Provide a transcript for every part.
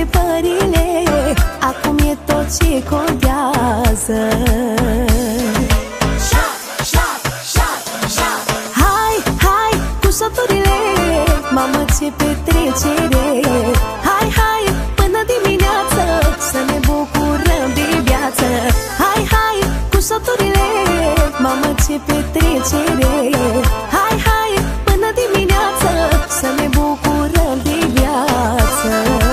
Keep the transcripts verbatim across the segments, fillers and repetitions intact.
întrebările, acum e tot ce contează. Hai, hai cu șoturile, mamă ce petrecere. Hai, hai până dimineață, să ne bucurăm de viață. Hai, hai cu șoturile, mamă ce petrecere. Hai, hai până dimineață, să ne bucurăm de viață.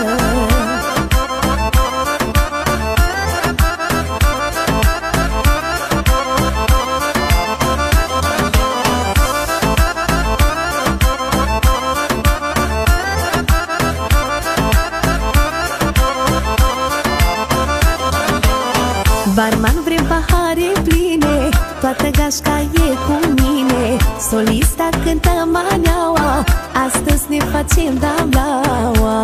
Barman, vrem pahare pline, toată gașca e cu mine. Solista cântă maneaua, astăzi ne facem damlaua.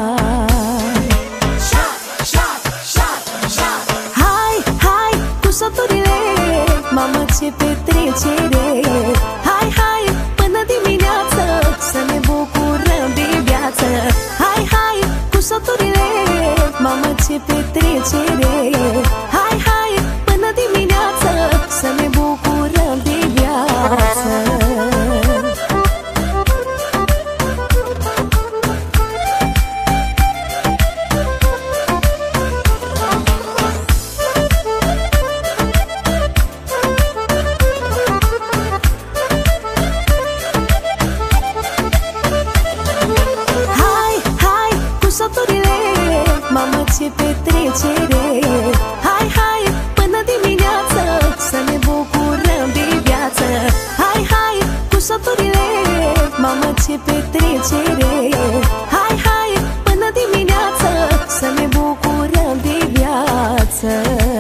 Hai, hai cu șoturile, mamă ce petrecere. Hai, hai până dimineață, să ne bucurăm de viață. Hai, hai cu șoturile, mamă ce petrecere. Hai, hai până dimineață, să ne bucurăm de viață. Hai, hai cu șoturile, mamă ce petrecere. Hai, hai până dimineață, să ne bucurăm de viață. Hai, hai cu șoturile, mamă ce petrecere. Hai, hai până dimineață, să ne bucurăm de viață.